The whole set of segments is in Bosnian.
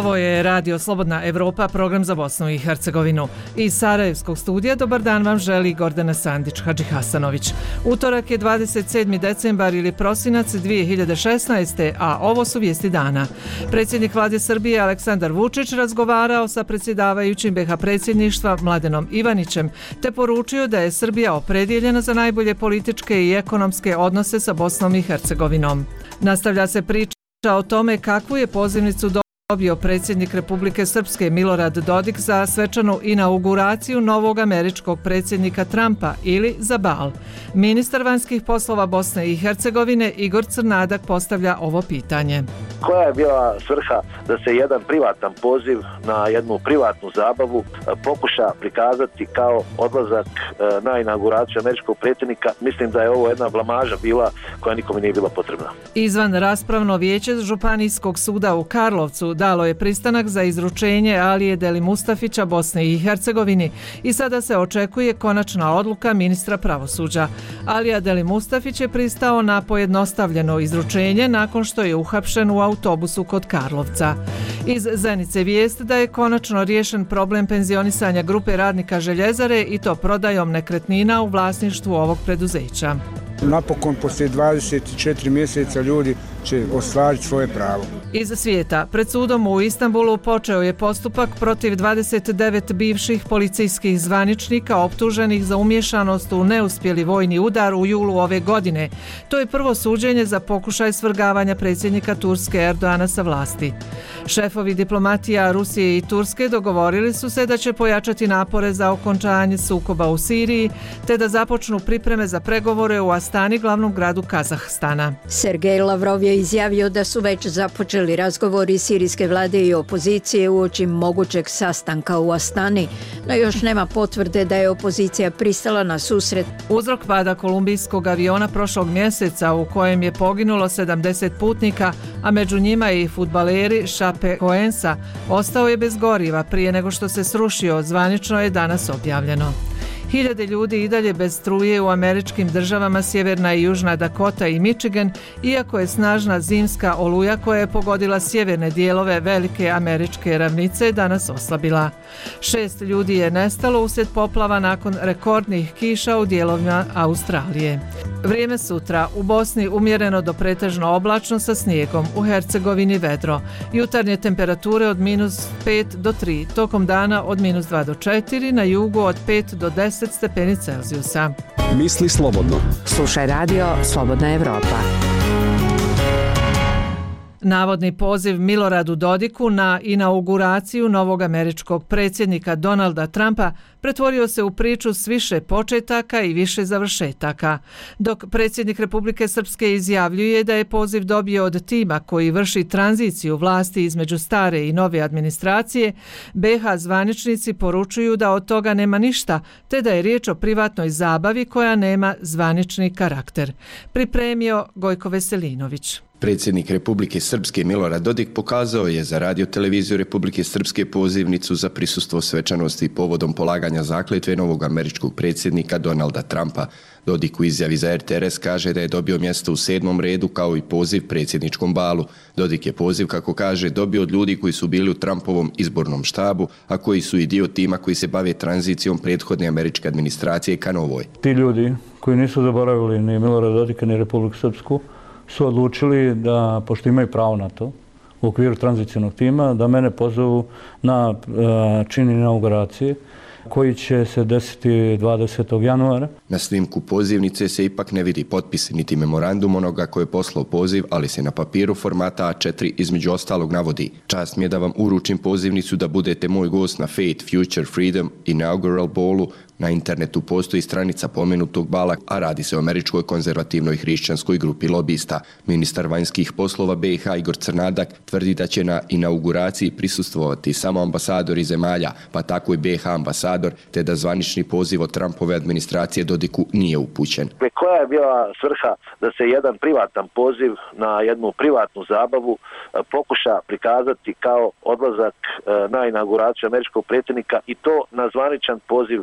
Ovo je Radio Slobodna Evropa, program za Bosnu i Hercegovinu. Iz Sarajevskog studija dobar dan vam želi Gordana Sandić-Hadžihasanović. Utorak je 27. decembar ili prosinac 2016. a ovo su vijesti dana. Predsjednik vlade Srbije Aleksandar Vučić razgovarao sa predsjedavajućim BiH predsjedništva Mladenom Ivanićem te poručio da je Srbija opredjeljena za najbolje političke i ekonomske odnose sa Bosnom i Hercegovinom. Nastavlja se priča o tome kakvu je pozivnicu dobio predsjednik Republike Srpske Milorad Dodik za svečanu inauguraciju novog američkog predsjednika Trumpa ili za bal. Ministar vanjskih poslova Bosne i Hercegovine Igor Crnadak postavlja ovo pitanje. Koja je bila svrha da se jedan privatan poziv na jednu privatnu zabavu pokuša prikazati kao odlazak na inauguraciju američkog predsjednika? Mislim da je ovo jedna blamaža bila koja nikome nije bila potrebna. Izvan raspravno vijeće Županijskog suda u Karlovcu dalo je pristanak za izručenje Alije Delimustafića Bosne i Hercegovini i sada se očekuje konačna odluka ministra pravosuđa. Alija Delimustafić je pristao na pojednostavljeno izručenje nakon što je uhapšen u autobusu kod Karlovca. Iz Zenice vijest da je konačno riješen problem penzionisanja grupe radnika Željezare i to prodajom nekretnina u vlasništvu ovog preduzeća. Napokon poslije 24 mjeseca ljudi će ostvariti svoje pravo. Iz svijeta, pred sudom u Istanbulu počeo je postupak protiv 29 bivših policijskih zvaničnika optuženih za umješanost u neuspjeli vojni udar u julu ove godine. To je prvo suđenje za pokušaj svrgavanja predsjednika Turske Erdoana sa vlasti. Šefovi diplomatija Rusije i Turske dogovorili su se da će pojačati napore za okončanje sukoba u Siriji te da započnu pripreme za pregovore u Astani, glavnom gradu Kazahstana. Sergej Lavrov je izjavio da su već započeli razgovori sirijske vlade i opozicije uoči mogućeg sastanka u Astani, no još nema potvrde da je opozicija pristala na susret. Uzrok pada kolumbijskog aviona prošlog mjeseca u kojem je poginulo 70 putnika, a među njima i fudbaleri Chapecoensa, ostao je bez goriva prije nego što se srušio, zvanično je danas objavljeno. Hiljade ljudi i dalje bez struje u američkim državama Sjeverna i Južna Dakota i Michigan, iako je snažna zimska oluja koja je pogodila sjeverne dijelove velike američke ravnice danas oslabila. 6 ljudi je nestalo uslijed poplava nakon rekordnih kiša u dijelovima Australije. Vrijeme sutra u Bosni umjereno do pretežno oblačno sa snijegom, u Hercegovini vedro. Jutarnje temperature od -5 do 3, tokom dana od -2 do 4, na jugu od 5 do 10 stepeni Celzijusa. Misli slobodno. Slušaj Radio Slobodna Evropa. Navodni poziv Miloradu Dodiku na inauguraciju novog američkog predsjednika Donalda Trumpa pretvorio se u priču s više početaka i više završetaka. Dok predsjednik Republike Srpske izjavljuje da je poziv dobio od tima koji vrši tranziciju vlasti između stare i nove administracije, BiH zvaničnici poručuju da od toga nema ništa, te da je riječ o privatnoj zabavi koja nema zvanični karakter. Pripremio Gojko Veselinović. Predsjednik Republike Srpske Milorad Dodik pokazao je za radio-televiziju Republike Srpske pozivnicu za prisustvo svečanosti povodom polaganja zakletve novog američkog predsjednika Donalda Trumpa. Dodik u izjavi za RTRS kaže da je dobio mjesto u 7. redu kao i poziv predsjedničkom balu. Dodik je poziv, kako kaže, dobio od ljudi koji su bili u Trumpovom izbornom štabu, a koji su i dio tima koji se bave tranzicijom prethodne američke administracije ka novoj. Ti ljudi koji nisu zaboravili ni Milorada Dodika ni Republiku Srpsku su odlučili da, pošto imaju pravo na to, u okviru tranzicionog tima, da mene pozovu na čin inauguracije koji će se desiti 20. januara. Na snimku pozivnice se ipak ne vidi potpis niti memorandum onoga koji je poslao poziv, ali se na papiru formata A4 između ostalog navodi: čast mi je da vam uručim pozivnicu da budete moj gost na Fate Future Freedom Inaugural Ballu. Na internetu postoji stranica pomenutog bala, a radi se o američkoj konzervativnoj hrišćanskoj grupi lobista. Ministar vanjskih poslova BiH Igor Crnadak tvrdi da će na inauguraciji prisustvovati samo ambasadori zemalja, pa tako i BiH ambasador, te da zvanični poziv od Trumpove administracije Dodiku nije upućen. Koja je bila svrha da se jedan privatan poziv na jednu privatnu zabavu pokuša prikazati kao odlazak na inauguraciju američkog predsjednika i to na zvaničan poziv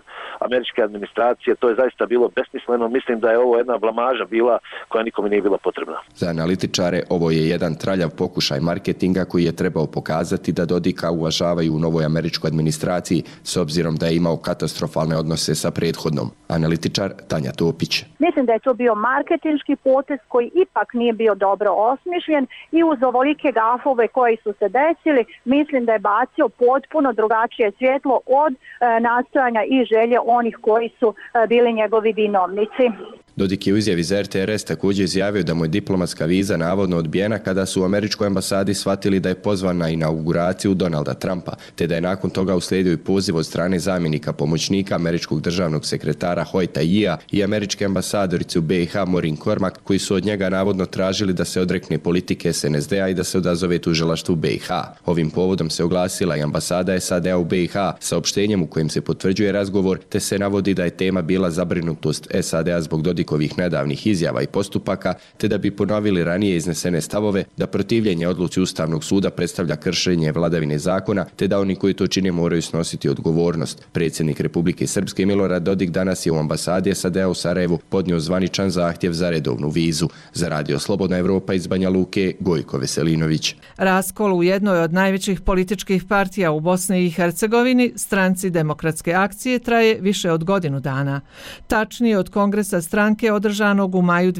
američke administracije. To je zaista bilo besmisleno. Mislim da je ovo jedna blamaža bila koja nikome nije bila potrebna. Za analitičare ovo je jedan traljav pokušaj marketinga koji je trebao pokazati da Dodika uvažavaju u novoj američkoj administraciji s obzirom da je imao katastrofalne odnose sa prethodnom. Analitičar Tanja Topić. Mislim da je to bio marketinški potez koji ipak nije bio dobro osmišljen i uz ovolike gafove koji su se desili, mislim da je bacio potpuno drugačije svjetlo od nastojanja i želje onih koji su bili njegovi vinovnici. Dodik je u izjavi za RTRS također izjavio da mu je diplomatska viza navodno odbijena kada su u američkoj ambasadi shvatili da je pozvan na inauguraciju Donalda Trumpa, te da je nakon toga uslijedio i poziv od strane zamjenika pomoćnika američkog državnog sekretara Hoyta Yea i američke ambasadorice u BiH Maureen Cormack, koji su od njega navodno tražili da se odrekne politike SNSD-a i da se odazove tužilaštvu BiH. Ovim povodom se oglasila i ambasada SAD-a u BiH saopštenjem u kojem se potvrđuje razgovor, te se navodi da je tema bila zabrinutost SAD-a zbog Dodikovih nedavnih izjava i postupaka, te da bi ponovili ranije iznesene stavove da protivljenje odluci Ustavnog suda predstavlja kršenje vladavine zakona, te da oni koji to čine moraju snositi odgovornost. Predsjednik Republike Srpske Milorad Dodik danas je u ambasadi SAD-a u Sarajevu podnio zvaničan zahtjev za redovnu vizu. Za Radio Slobodna Evropa iz Banja Luke, Gojko Veselinović. Raskol u jednoj od najvećih političkih partija u Bosni i Hercegovini, Stranci demokratske akcije, traje više od godinu dana. Tačnije od kongresa stranke održanog u maju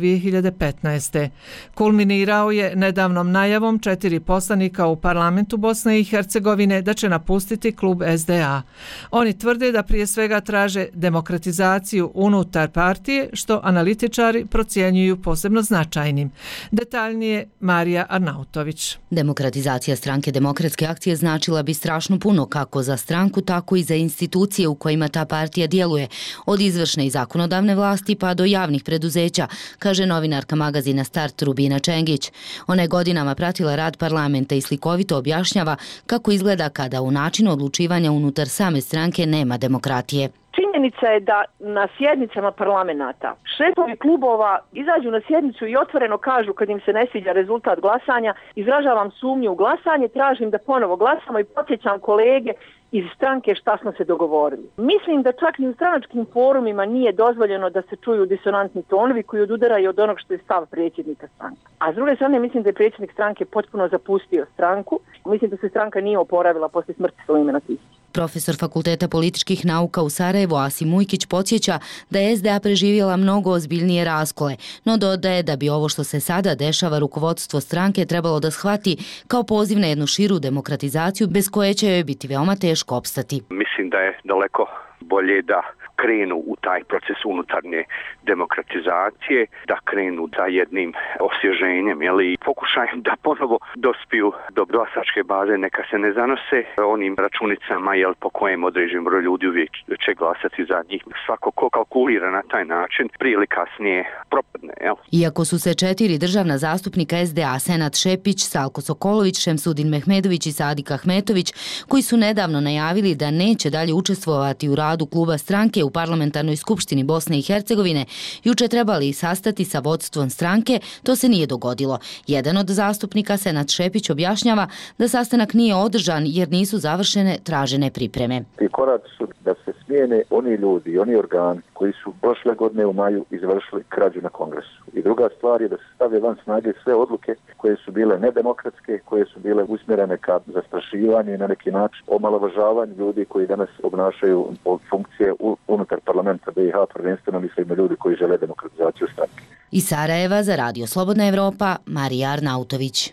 2015. Kulminirao je nedavnom najavom 4 poslanika u parlamentu Bosne i Hercegovine da će napustiti klub SDA. Oni tvrde da prije svega traže demokratizaciju unutar partije, što analitičari procjenjuju posebno značajnim. Detaljnije Marija Arnautović. Demokratizacija stranke demokratske akcije značila bi strašno puno kako za stranku, tako i za institucije u kojima ta partija djeluje, od izvršne i zakonodavne vlasti pa do javnih preduzeća, kaže novinarka magazina Start Rubina Čengić. Ona je godinama pratila rad parlamenta i slikovito objašnjava kako izgleda kada u načinu odlučivanja unutar same stranke nema demokratije. Činjenica je da na sjednicama parlamenta šefovi klubova izađu na sjednicu i otvoreno kažu kad im se ne sviđa rezultat glasanja, izražavam sumnju u glasanje, tražim da ponovo glasamo i podsjećam kolege iz stranke šta smo se dogovorili. Mislim da čak ni u stranačkim forumima nije dozvoljeno da se čuju disonantni tonovi koji odudaraju od onog što je stav predsjednika stranke. A s druge strane mislim da je predsjednik stranke potpuno zapustio stranku. Mislim da se stranka nije oporavila poslije smrti Sulejmana Tisića. Profesor Fakulteta političkih nauka u Sarajevu Asim Ujkić podsjeća da je SDA preživjela mnogo ozbiljnije raskole, no dodaje da bi ovo što se sada dešava rukovodstvo stranke trebalo da shvati kao poziv na jednu širu demokratizaciju bez koje će joj biti veoma teško opstati. Mislim da je daleko bolje da krenu u taj proces unutarnje demokratizacije, da krenu za jednim osvježenjem, i pokušajem da ponovo dospiju do glasačke baze, neka se ne zanose onim računicama, po kojem određen broj ljudi uvijek će glasati za njih. Svako ko kalkulira na taj način, prije ili kasnije propadne. Iako su se 4 državna zastupnika SDA, Senat Šepić, Salko Sokolović, Šemsudin Mehmedović i Sadik Ahmetović, koji su nedavno najavili da neće dalje učestvovati u radu kluba stranke u Parlamentarnoj skupštini Bosne i Hercegovine, juče trebali sastati sa vodstvom stranke, to se nije dogodilo. Jedan od zastupnika, Senat Šepić, objašnjava da sastanak nije održan jer nisu završene tražene pripreme. Ti koraci su da se smijene oni ljudi i oni organi koji su prošle godine u maju izvršili krađu na kongresu. I druga stvar je da se stave van snage sve odluke koje su bile nedemokratske, koje su bile usmjerene ka zastrašivanju i na neki način omalovažavanju ljudi koji danas obnašaju funkcije unutar parlamenta BiH, prvenstveno mislim na ljudi koji žele demokratizaciju stranke. Iz Sarajeva za Radio Slobodna Evropa, Marija Arnautović.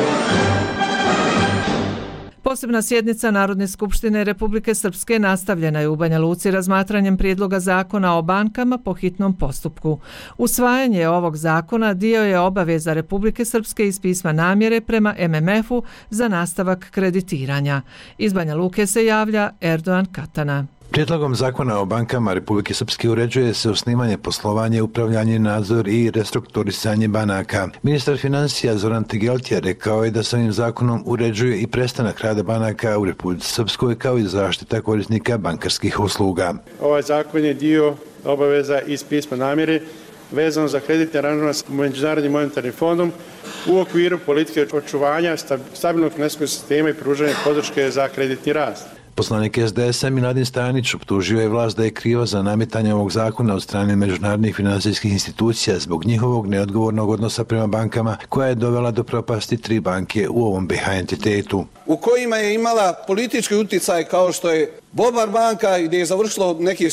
Posebna sjednica Narodne skupštine Republike Srpske nastavljena je u Banja Luci razmatranjem prijedloga zakona o bankama po hitnom postupku. Usvajanje ovog zakona dio je obaveza Republike Srpske iz pisma namjere prema MMF-u za nastavak kreditiranja. Iz Banja Luke se javlja Erdogan Katana. Prijedlogom zakona o bankama Republike Srpske uređuje se osnivanje, poslovanje, upravljanje, nadzor i restrukturisanje banaka. Ministar financija Zoran Tegeltija rekao je da se ovim zakonom uređuje i prestanak rada banaka u Republici Srpskoj kao i zaštita korisnika bankarskih usluga. Ovaj zakon je dio obaveza iz pisma namjere vezano za kreditni aranžman s Međunarodnim monetarnim fondom u okviru politike očuvanja stabilnog financijskog sistema i pružanja podrške za kreditni rast. Poslanik SDS-a Miladin Stanić optužio je vlast da je kriva za nametanje ovog zakona od strane međunarodnih finansijskih institucija zbog njihovog neodgovornog odnosa prema bankama koja je dovela do propasti 3 banke u ovom BiH entitetu. U kojima je imala politički utjecaj kao što je Bobar banka gdje je završilo nekih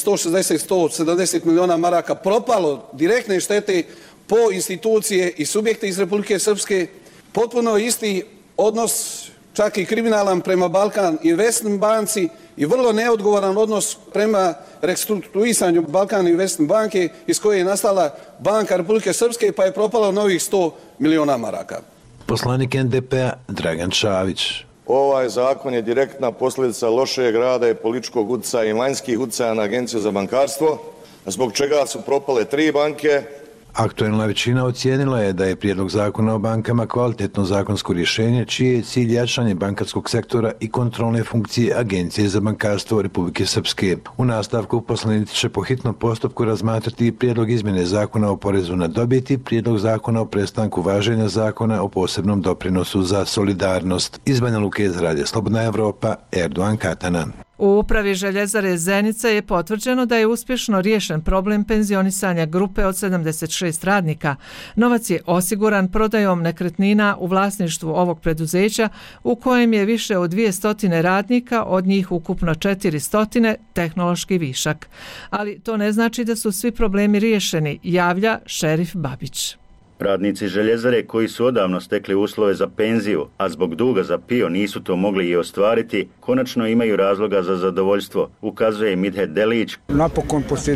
160-170 milijuna maraka propalo direktne štete po institucije i subjekte iz Republike Srpske, potpuno isti odnos, čak i kriminalan prema Balkan Investment banci i vrlo neodgovoran odnos prema restrukturisanju Balkan Investment banke iz koje je nastala banka Republike Srpske pa je propalo novih 100 milijuna maraka. Poslanik NDP-a Dragan Čavić. Ovaj zakon je direktna posljedica lošeg rada i političkog utjecaja i vanjskih utjecaja na Agenciju za bankarstvo, zbog čega su propale 3 banke. Aktuelna većina ocijenila je da je prijedlog zakona o bankama kvalitetno zakonsko rješenje čije je cilj jačanje bankarskog sektora i kontrolne funkcije Agencije za bankarstvo Republike Srpske. U nastavku poslanici će po hitnom postupku razmatrati prijedlog izmjene zakona o porezu na dobit i prijedlog zakona o prestanku važenja zakona o posebnom doprinosu za solidarnost. Iz Banja Luke za Radio Slobodna Evropa, Erdogan Katana. U upravi Željezare Zenica je potvrđeno da je uspješno riješen problem penzionisanja grupe od 76 radnika. Novac je osiguran prodajom nekretnina u vlasništvu ovog preduzeća u kojem je više od 200 radnika, od njih ukupno 400 tehnološki višak. Ali to ne znači da su svi problemi riješeni, javlja šerif Babić. Radnici Željezare koji su odavno stekli uslove za penziju, a zbog duga za PIO nisu to mogli i ostvariti, konačno imaju razloga za zadovoljstvo, ukazuje Midhet Delić. Napokon poslije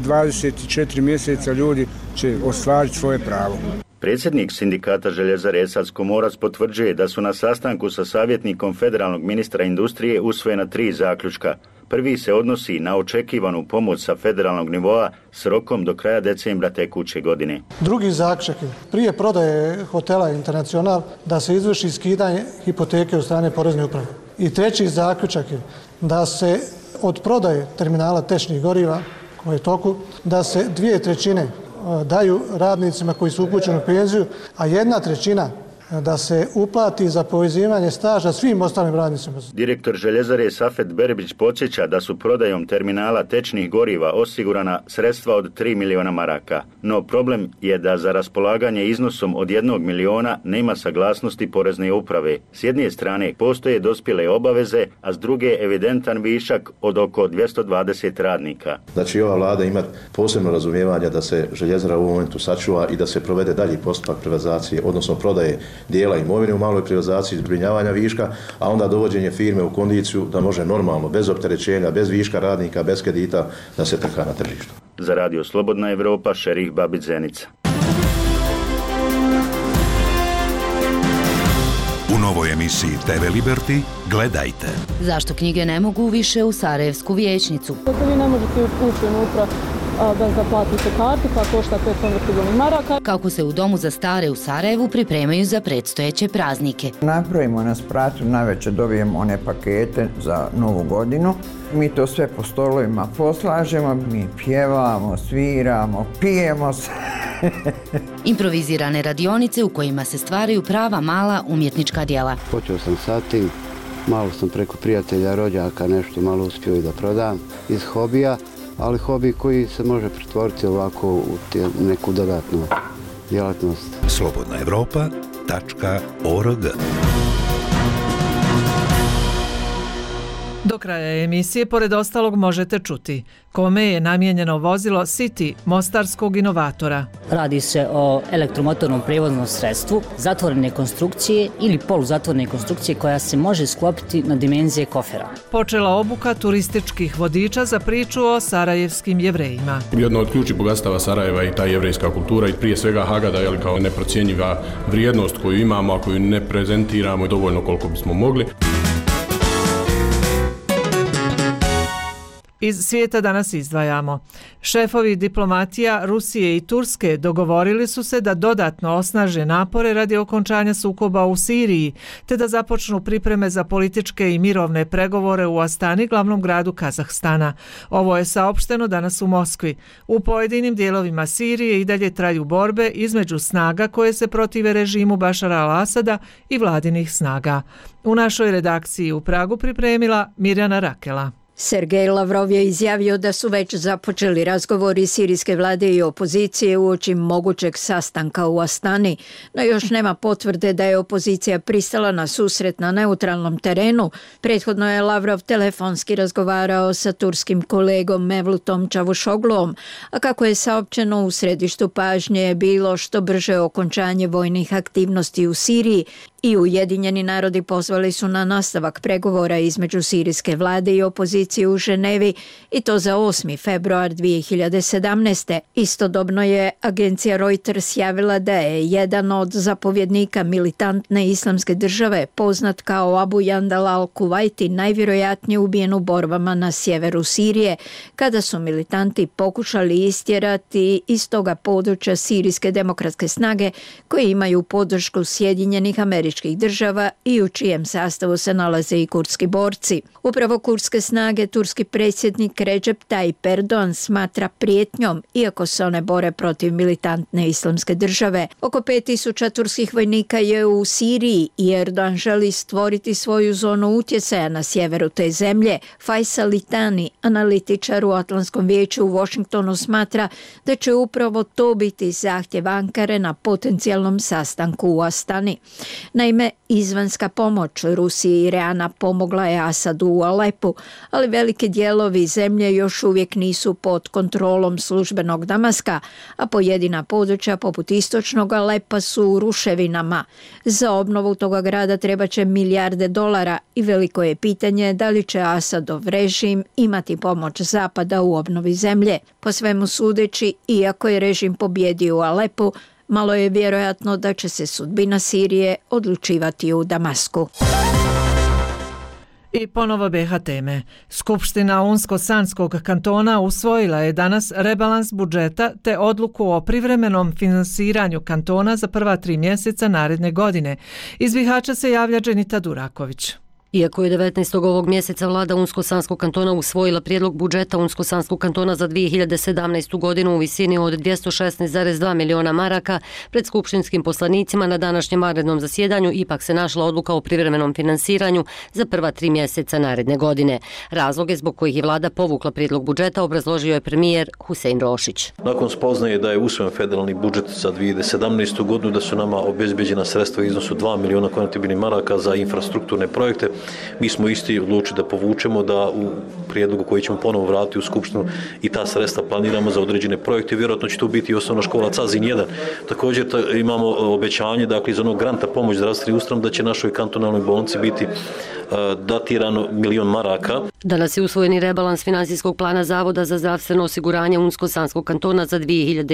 24 mjeseca ljudi će ostvariti svoje pravo. Predsjednik sindikata Željezare Esad Komorac potvrđuje da su na sastanku sa savjetnikom federalnog ministra industrije usvojena 3 zaključka. Prvi se odnosi na očekivanu pomoć sa federalnog nivoa s rokom do kraja decembra tekuće godine. Drugi zaključak je prije prodaje hotela Internacional da se izvrši skidanje hipoteke od strane porezne uprave. I treći zaključak je da se od prodaje terminala tečnih goriva koje je toku, da se 2/3 daju radnicima koji su upućeni u penziju, a 1/3 da se uplati za povezivanje staža svim ostalim radnicima. Direktor Željezare Safet Berbić podsjeća da su prodajom terminala tečnih goriva osigurana sredstva od 3 milijuna maraka. No problem je da za raspolaganje iznosom od 1 milijuna nema saglasnosti porezne uprave. S jedne strane postoje dospjele obaveze, a s druge evidentan višak od oko 220 radnika. Znači ova vlada ima posebno razumijevanje da se Željezara u momentu sačuva i da se provede dalji postupak privatizacije, odnosno prodaje dijela imovine u maloj privatizaciji, zbrinjavanja viška, a onda dovođenje firme u kondiciju da može normalno, bez opterećenja, bez viška radnika, bez kredita, da se trka na tržištu. Za Radio Slobodna Evropa, šerif Babić Zenica. U novoj emisiji TV Liberty gledajte. Zašto knjige ne mogu više u Sarajevsku vijećnicu? Vi ne možete ući unutra bez da platite kartu koja košta 5 konvertibilnih maraka. Kako se u Domu za stare u Sarajevu pripremaju za predstojeće praznike. Napravimo na spratu, navečer dobijemo one pakete za Novu godinu. Mi to sve po stolovima poslažemo, mi pjevamo, sviramo, pijemo se. Improvizirane radionice u kojima se stvaraju prava mala umjetnička djela. Počeo sam sa tim, malo sam preko prijatelja, rođaka nešto malo uspio i da prodam iz hobija, ali hobi koji se može pretvoriti ovako u neku dodatnu djelatnost. slobodnaevropa.org. Do kraja emisije, pored ostalog, možete čuti kome je namijenjeno vozilo City mostarskog inovatora. Radi se o elektromotornom prevoznom sredstvu, zatvorene konstrukcije ili poluzatvorene konstrukcije koja se može sklopiti na dimenzije kofera. Počela obuka turističkih vodiča za priču o sarajevskim Jevrejima. Jedno od ključnih bogatstava Sarajeva je ta jevrejska kultura i prije svega Hagada je kao neprocjenjiva vrijednost koju imamo, a koju ne prezentiramo dovoljno koliko bismo mogli. Iz svijeta danas izdvajamo. Šefovi diplomatija Rusije i Turske dogovorili su se da dodatno osnaže napore radi okončanja sukoba u Siriji, te da započnu pripreme za političke i mirovne pregovore u Astani, glavnom gradu Kazahstana. Ovo je saopšteno danas u Moskvi. U pojedinim dijelovima Sirije i dalje traju borbe između snaga koje se protive režimu Bašara al-Asada i vladinih snaga. U našoj redakciji u Pragu pripremila Mirjana Rakela. Sergej Lavrov je izjavio da su već započeli razgovori sirijske vlade i opozicije uoči mogućeg sastanka u Astani, no još nema potvrde da je opozicija pristala na susret na neutralnom terenu. Prethodno je Lavrov telefonski razgovarao sa turskim kolegom Mevlutom Čavuşogluom, a kako je saopćeno, u središtu pažnje je bilo što brže okončanje vojnih aktivnosti u Siriji i Ujedinjeni narodi pozvali su na nastavak pregovora između sirijske vlade i opozicije u Ženevi i to za 8. februar 2017. Istodobno je agencija Reuters javila da je jedan od zapovjednika militantne islamske države, poznat kao Abu Jandal al-Kuwaiti, najvjerojatnije ubijen u borbama na sjeveru Sirije, kada su militanti pokušali istjerati iz toga područja sirijske demokratske snage koje imaju podršku Sjedinjenih Američkih Država i u čijem sastavu se nalaze i kurdski borci. Upravo kurdske snage turski predsjednik Recep Tayyip Erdogan smatra prijetnjom, iako se one bore protiv militantne islamske države. Oko 5000 turskih vojnika je u Siriji i Erdogan želi stvoriti svoju zonu utjecaja na sjeveru te zemlje. Faisal Litani, analitičar u Atlantskom vijeću u Washingtonu, smatra da će upravo to biti zahtjev Ankare na potencijalnom sastanku u Astani. Naime, izvanjska pomoć Rusiji i Irana pomogla je Asadu u Alepu, ali velike dijelovi zemlje još uvijek nisu pod kontrolom službenog Damaska, a pojedina područja poput istočnog Alepa su u ruševinama. Za obnovu toga grada trebaće milijarde dolara i veliko je pitanje da li će Asadov režim imati pomoć Zapada u obnovi zemlje. Po svemu sudeći, iako je režim pobjedio u Alepu, malo je vjerojatno da će se sudbina Sirije odlučivati u Damasku. I ponovo BiH teme. Skupština Unsko-Sanskog kantona usvojila je danas rebalans budžeta te odluku o privremenom finansiranju kantona za prva 3 mjeseca naredne godine. Iz Bihaća se javlja Dženita Duraković. Iako je 19. ovog mjeseca vlada Unsko-Sanskog kantona usvojila prijedlog budžeta Unsko-Sanskog kantona za 2017. godinu u visini od 216,2 miliona maraka, pred skupštinskim poslanicima na današnjem vanrednom zasjedanju ipak se našla odluka o privremenom finansiranju za prva 3 mjeseca naredne godine. Razloge zbog kojih je vlada povukla prijedlog budžeta obrazložio je premijer Husein Rošić. Nakon spoznaje da je usvojen federalni budžet za 2017. godinu, da su nama obezbeđena sredstva u iznosu 2 miliona konvertibilnih maraka za infrastrukturne projekte, mi smo isti odlučili da povučemo, da u prijedlogu koji ćemo ponovo vratiti u Skupštinu i ta sredstva planiramo za određene projekte. Vjerojatno će to biti i osnovna škola Cazin 1. Također imamo obećanje, dakle, iz onog granta pomoć zdravstvenim ustanovama, da će našoj kantonalnoj bolnici biti datirano 1 milion maraka. Danas je usvojeni rebalans finansijskog plana Zavoda za zdravstveno osiguranje Unsko-Sanskog kantona za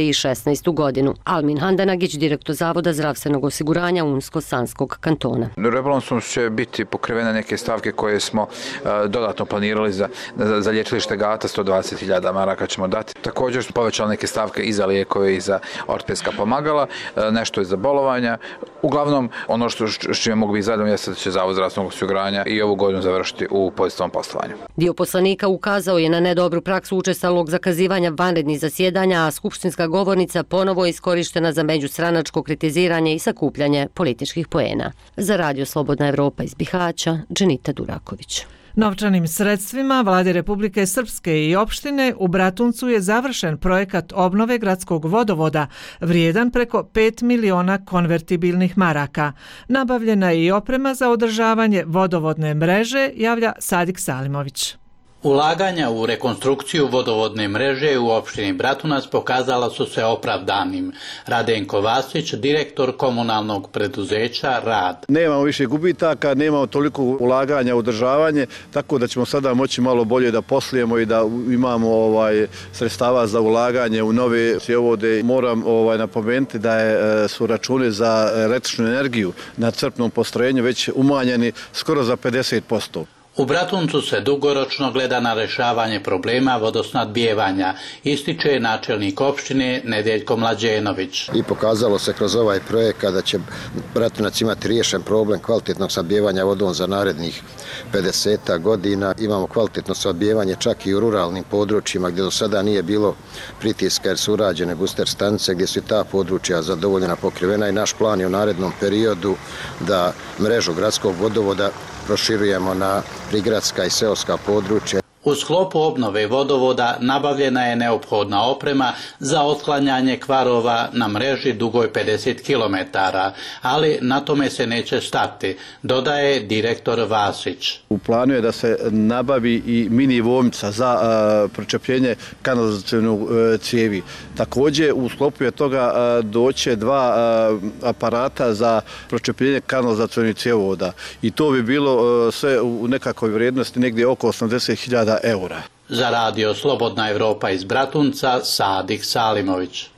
2016. godinu. Almin Handanagić, direktor Zavoda zdravstvenog osiguranja Unsko-Sanskog kantona. Rebalansom će biti pokrivene neke stavke koje smo dodatno planirali za lječilište Gata, 120.000 maraka ćemo dati. Također smo povećali neke stavke i za lijekove i za ortopedska pomagala, nešto je za bolovanja. Uglavnom, ono što čime mogu biti zadovoljni jeste da će Zavod zdravstvenog osiguranja i ovu godinu završiti u pozitivnom poslovanju. Dio poslanika ukazao je na nedobru praksu učestalog zakazivanja vanrednih zasjedanja, a skupštinska govornica ponovo je iskorištena za međustranačko kritiziranje i sakupljanje političkih poena. Za Radio Slobodna Evropa iz Bihaća, Dženita Duraković. Novčanim sredstvima Vlade Republike Srpske i opštine u Bratuncu je završen projekat obnove gradskog vodovoda vrijedan preko 5 miliona konvertibilnih maraka. Nabavljena je i oprema za održavanje vodovodne mreže, javlja Sadik Salimović. Ulaganja u rekonstrukciju vodovodne mreže u opštini Bratunac pokazala su se opravdanim. Radenko Vasić, direktor komunalnog preduzeća Rad. Nemamo više gubitaka, nemamo toliko ulaganja u održavanje, tako da ćemo sada moći malo bolje da poslujemo i da imamo sredstava za ulaganje u nove cjevovode. Moram napomenuti da su računi za električnu energiju na crpnom postrojenju već umanjeni skoro za 50%. U Bratuncu se dugoročno gleda na rješavanje problema vodosnadbijevanja, ističe načelnik opštine Nedeljko Mlađenović. I pokazalo se kroz ovaj projekat da će Bratunac imati riješen problem kvalitetnog snadbijevanja vodom za narednih 50 godina. Imamo kvalitetno snadbijevanje čak i u ruralnim područjima gdje do sada nije bilo pritiska jer su urađene booster stanice gdje su ta područja zadovoljena, pokrivena i naš plan je u narednom periodu da mrežu gradskog vodovoda proširujemo na prigradska i seoska područja. U sklopu obnove vodovoda nabavljena je neophodna oprema za otklanjanje kvarova na mreži dugoj 50 km, ali na tome se neće stati, dodaje direktor Vasić. U planu je da se nabavi i mini vomnica za pročepljenje kanalizacionog cijevi. Također u sklopu je toga doće 2 aparata za pročepljenje kanalizacionih cjevovoda i to bi bilo sve u nekakvoj vrijednosti negdje oko 80.000 eura. Za radio Slobodna Evropa iz Bratunca, Sadik Salimović.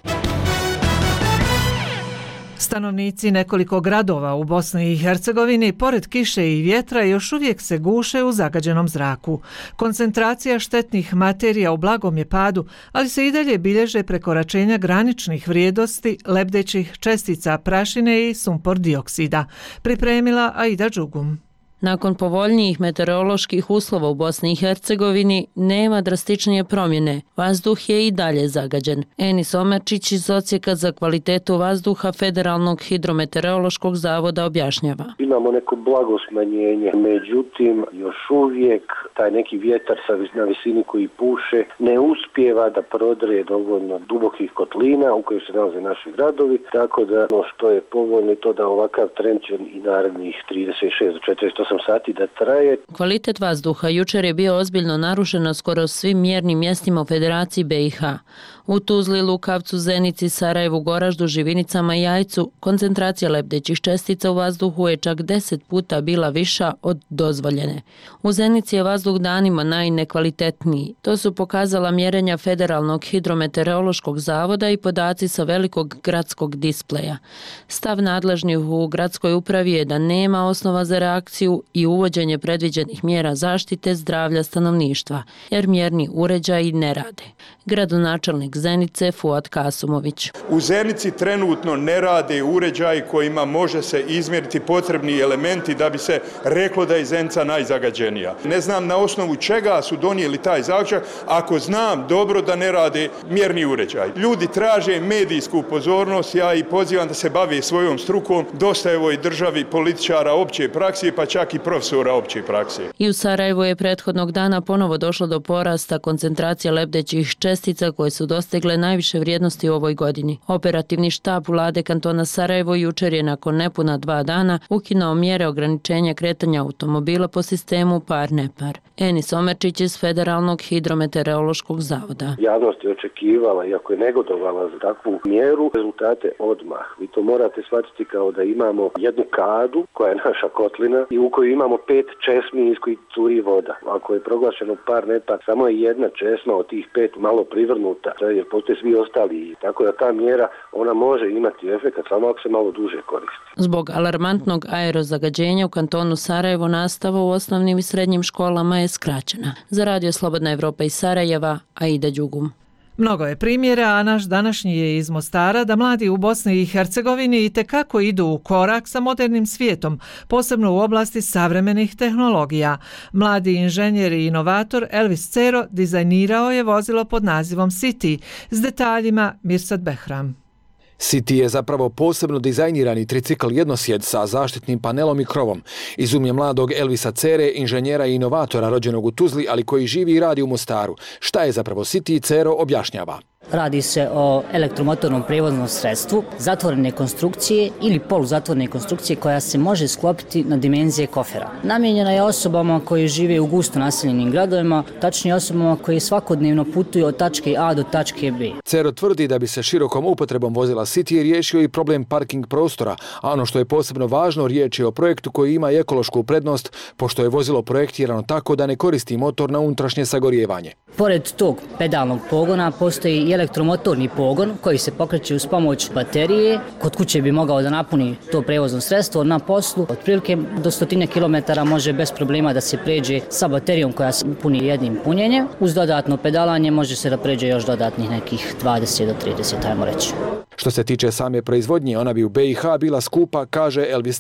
Stanovnici nekoliko gradova u Bosni i Hercegovini pored kiše i vjetra još uvijek se guše u zagađenom zraku. Koncentracija štetnih materija u blagom je padu, ali se i dalje bilježe prekoračenja graničnih vrijednosti lebdećih čestica prašine i sumpor dioksida. Pripremila Aida Đugum. Nakon povoljnijih meteoroloških uslova u Bosni i Hercegovini nema drastičnije promjene. Vazduh je i dalje zagađen. Enis Omerčić iz Odsjeka za kvalitetu vazduha Federalnog hidrometeorološkog zavoda objašnjava. Imamo neko blago smanjenje, međutim još uvijek taj neki vjetar na visini koji puše ne uspijeva da prodre dovoljno dubokih kotlina u kojoj se nalaze naši gradovi, tako da ono što je povoljno to da ovakav trend će i narednih 36 do 48 sati da traje. Kvalitet vazduha jučer je bio ozbiljno narušen na skoro svim mjernim mjestima u Federaciji BiH. U Tuzli, Lukavcu, Zenici, Sarajevu, Goraždu, Živinicama i Jajcu koncentracija lebdećih čestica u vazduhu je čak 10 puta bila viša od dozvoljene. U Zenici je vazduh danima najnekvalitetniji. To su pokazala mjerenja Federalnog hidrometeorološkog zavoda i podaci sa velikog gradskog displeja. Stav nadležnih u gradskoj upravi je da nema osnova za reakciju i uvođenje predviđenih mjera zaštite zdravlja stanovništva, jer mjerni uređaji ne rade. Gradonačelnik Zenice Fuad Kasumović. U Zenici trenutno ne rade uređaji kojima može se izmjeriti potrebni elementi da bi se reklo da je Zenica najzagađenija. Ne znam na osnovu čega su donijeli taj zaključak, ako znam dobro da ne rade mjerni uređaj. Ljudi traže medijsku pozornost, ja i pozivam da se bave svojom strukom. Dosta je ovoj državi političara opće prakse, pa čak i profesora opće prakse. I u Sarajevu je prethodnog dana ponovo došlo do porasta koncentracije lebdećih čestica koje su dostigle najviše vrijednosti u ovoj godini. Operativni štab vlade kantona Sarajevo jučer je nakon nepuna 2 dana ukinuo mjere ograničenja kretanja automobila po sistemu par-nepar. Enis Omerčić iz Federalnog hidrometeorološkog zavoda. Javnost je očekivala, iako je negodovala za takvu mjeru, rezultate odmah. Vi to morate shvatiti kao da imamo jednu kadu koja je naša kotlina i u kojoj imamo 5 česmi iz kojih curi voda. Ako je proglašeno par-nepar, samo je jedna česma od tih 5 malo privrnuta, jer postoje svi ostali. Tako da ta mjera, ona može imati efekt samo ako se malo duže koristi. Zbog alarmantnog aerozagađenja u kantonu Sarajevo nastava u osnovnim i srednjim školama je skraćena. Za radio Slobodna Evropa iz Sarajeva, Aida Đugum. Mnogo je primjera, a naš današnji je iz Mostara da mladi u Bosni i Hercegovini itekako idu u korak sa modernim svijetom, posebno u oblasti savremenih tehnologija. Mladi inženjer i inovator Elvis Cero dizajnirao je vozilo pod nazivom City. S detaljima Mirsad Behram. City je zapravo posebno dizajnirani tricikl jednosjed sa zaštitnim panelom i krovom. Izum je mladog Elvisa Cere, inženjera i inovatora rođenog u Tuzli, ali koji živi i radi u Mostaru. Šta je zapravo City, Cero objašnjava. Radi se o elektromotornom prevoznom sredstvu, zatvorene konstrukcije ili poluzatvorene konstrukcije koja se može sklopiti na dimenzije kofera. Namijenjena je osobama koji žive u gusto naseljenim gradovima, tačnije osobama koji svakodnevno putuju od tačke A do tačke B. Cero tvrdi da bi se širokom upotrebom vozila City riješio i problem parking prostora, a ono što je posebno važno, riječ je o projektu koji ima ekološku prednost, pošto je vozilo projektirano tako da ne koristi motor na unutrašnje sagorijevanje. Pored tog pedalnog pogona postoji i elektromotorni pogon koji se pokreće uz pomoć baterije. Kod kuće bi mogao da napuni to prevozno sredstvo, na poslu otprilike do 100 km može bez problema da se pređe sa baterijom koja se puni jednim punjenjem. Uz dodatno pedalanje može se da pređe još dodatnih nekih 20 do 30, ajmo reći. Što se tiče same proizvodnje, ona bi u BiH bila skupa, kaže Elvis Cero.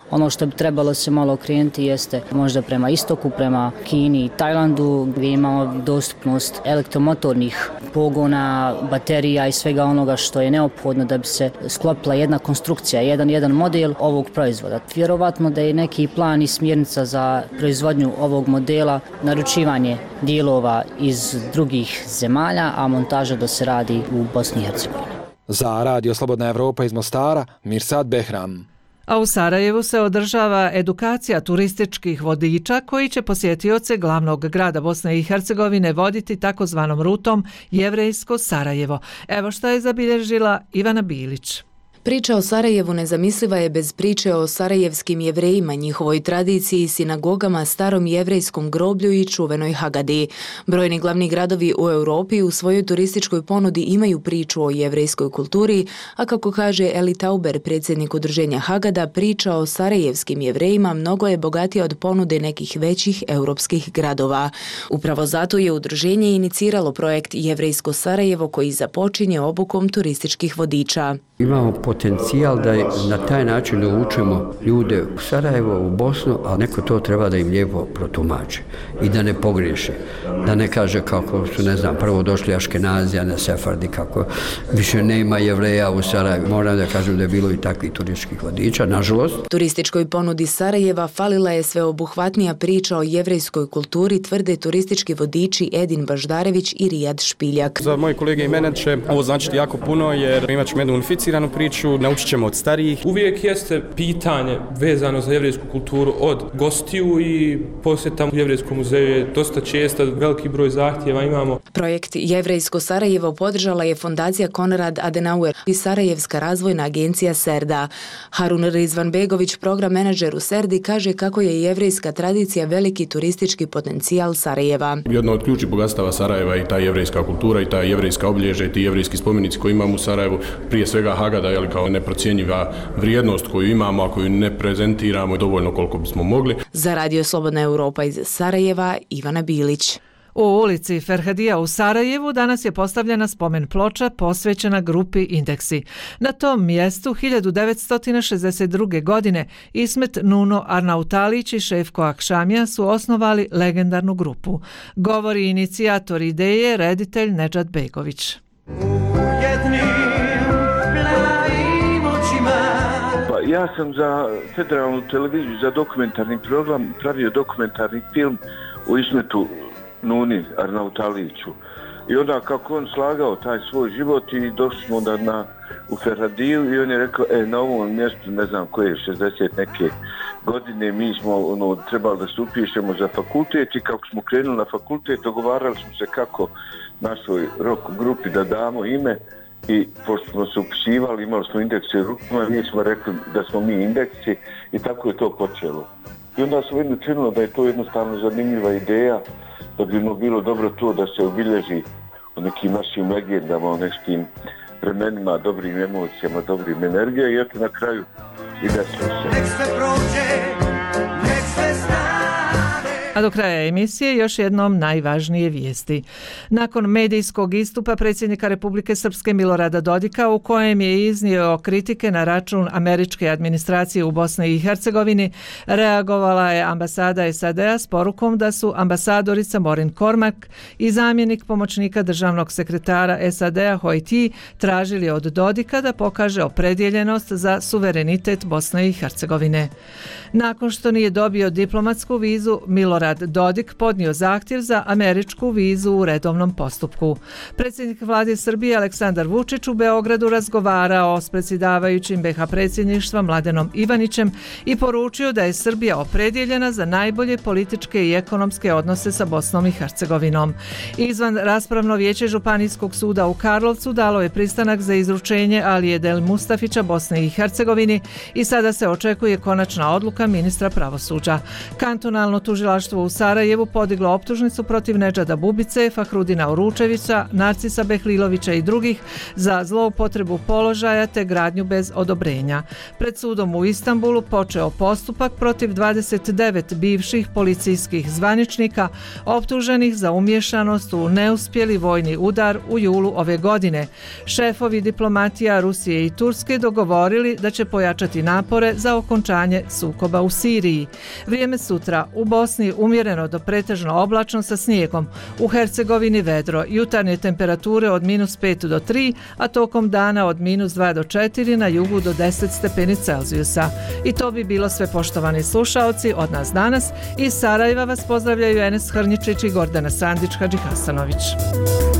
Ono što bi trebalo se malo okrenuti jeste možda prema istoku, prema Kini i Tajlandu, gdje imamo dostupnost elektromotornih pogona, baterija i svega onoga što je neophodno da bi se sklopila jedna konstrukcija, jedan model ovog proizvoda. Vjerovatno da je neki plan i smjernica za proizvodnju ovog modela, naručivanje dijelova iz drugih zemalja, a montaža da se radi u Bosni i Hercegovini. Za Radio Slobodna Evropa iz Mostara, Mirsad Behram. A u Sarajevu se održava edukacija turističkih vodiča koji će posjetioce glavnog grada Bosne i Hercegovine voditi takozvanom rutom Jevrejsko Sarajevo. Evo što je zabilježila Ivana Bilić. Priča o Sarajevu nezamisliva je bez priče o sarajevskim jevrejima, njihovoj tradiciji, sinagogama, starom jevrejskom groblju i čuvenoj Hagadi. Brojni glavni gradovi u Europi u svojoj turističkoj ponudi imaju priču o jevrejskoj kulturi, a kako kaže Eli Tauber, predsjednik udruženja Hagada, priča o sarajevskim jevrejima mnogo je bogatija od ponude nekih većih europskih gradova. Upravo zato je udruženje iniciralo projekt Jevrejsko Sarajevo koji započinje obukom turističkih vodiča. Imamo potencijal da na taj način dovučemo ljude u Sarajevo, u Bosnu, a neko to treba da im lijepo protumači i da ne pogriješe. Da ne kaže kako su, ne znam, prvo došli Aškenazi, a ne Sefardi, kako više nema Jevreja u Sarajevu. Moram da kažem da je bilo i takvih turističkih vodiča, nažalost. Turističkoj ponudi Sarajeva falila je sveobuhvatnija priča o jevrejskoj kulturi, tvrde turistički vodiči Edin Baždarević i Rijad Špiljak. Za moje kolege i mene će ovo značiti jako puno jer imat ćemo jednu unificiranu priču, naučit ćemo od starijih. Uvijek jeste pitanje vezano za jevrejsku kulturu od gostiju i posjeta u Jevrejskom muzeju je dosta često, veliki broj zahtjeva imamo. Projekt Jevrejsko Sarajevo podržala je fondacija Konrad Adenauer i Sarajevska razvojna agencija Serda. Harun Rizvanbegović, program menadžer u Serdi, kaže kako je jevrejska tradicija veliki turistički potencijal Sarajeva. Jedno od ključnih bogatstava Sarajeva je ta jevrejska kultura i ta jevrejska obilježja i ti jevrejski spomenici koji imamo u Sarajevu, prije svega Hagada, kao neprocjenjiva vrijednost koju imamo, a koju ne prezentiramo dovoljno koliko bismo mogli. Za Radio Slobodna Europa iz Sarajeva, Ivana Bilić. U ulici Ferhadija u Sarajevu danas je postavljena spomen ploča posvećena grupi Indeksi. Na tom mjestu 1962. godine Ismet Nuno Arnautalić i Šefko Akšamija su osnovali legendarnu grupu. Govori inicijator ideje, reditelj Nedžad Begović. Ja sam za federalnu televiziju, za dokumentarni program pravio dokumentarni film o Ismetu Nuni Arnautaliću. I onda kako on slagao taj svoj život i došli smo onda u Ferhadiju i on je rekao, na ovom mjestu, ne znam koje je 60 neke godine, mi smo trebali da se upišemo za fakultet i kako smo krenuli na fakultet, dogovarali smo se kako našoj rock grupi da damo ime. I pošto smo se upisivali, imali smo indekse u rukama, mi smo rekli da smo mi indeksi i tako je to počelo. I onda se jedno činilo da je to jednostavno zanimljiva ideja, da bi bilo dobro to da se obilježi o nekim našim legendama, o nekim vremenima, dobrim emocijama, dobrim energijama i eto na kraju i da se A do kraja emisije još jednom najvažnije vijesti. Nakon medijskog istupa predsjednika Republike Srpske Milorada Dodika u kojem je iznio kritike na račun američke administracije u Bosni i Hercegovini, reagovala je ambasada SAD-a s porukom da su ambasadorica Maureen Cormack i zamjenik pomoćnika državnog sekretara SAD-a Hoyt Yee tražili od Dodika da pokaže opredjeljenost za suverenitet Bosne i Hercegovine. Nakon što nije dobio diplomatsku vizu, Milorad Dodik podnio zahtjev za američku vizu u redovnom postupku. Predsjednik vlade Srbije Aleksandar Vučić u Beogradu razgovarao s predsjedavajućim BiH predsjedništva Mladenom Ivanićem i poručio da je Srbija opredjeljena za najbolje političke i ekonomske odnose sa Bosnom i Hercegovinom. Izvan raspravno vijeće Županijskog suda u Karlovcu dalo je pristanak za izručenje Alije Del Mustafića Bosne i Hercegovini i sada se očekuje konačna odluka ministra pravosuđa. Kantonalno tužilaštvo tužilaštvo u Sarajevu podiglo optužnicu protiv Nedžada Bubice, Fahrudina Uručevića, Narcisa Behlilovića i drugih za zloupotrebu položaja te gradnju bez odobrenja. Pred sudom u Istanbulu počeo postupak protiv 29 bivših policijskih zvaničnika optuženih za umješanost u neuspjeli vojni udar u julu ove godine. Šefovi diplomatija Rusije i Turske dogovorili da će pojačati napore za okončanje sukoba u Siriji. Vrijeme sutra u Bosni umjereno do pretežno oblačno sa snijegom. U Hercegovini vedro, jutarnje temperature od -5 do 3, a tokom dana od -2 do 4, na jugu do 10 stepeni Celzijusa. I to bi bilo sve, poštovani slušaoci, od nas danas. Iz Sarajeva vas pozdravljaju Enes Hrnjičić i Gordana Sandić-Hadžihasanović.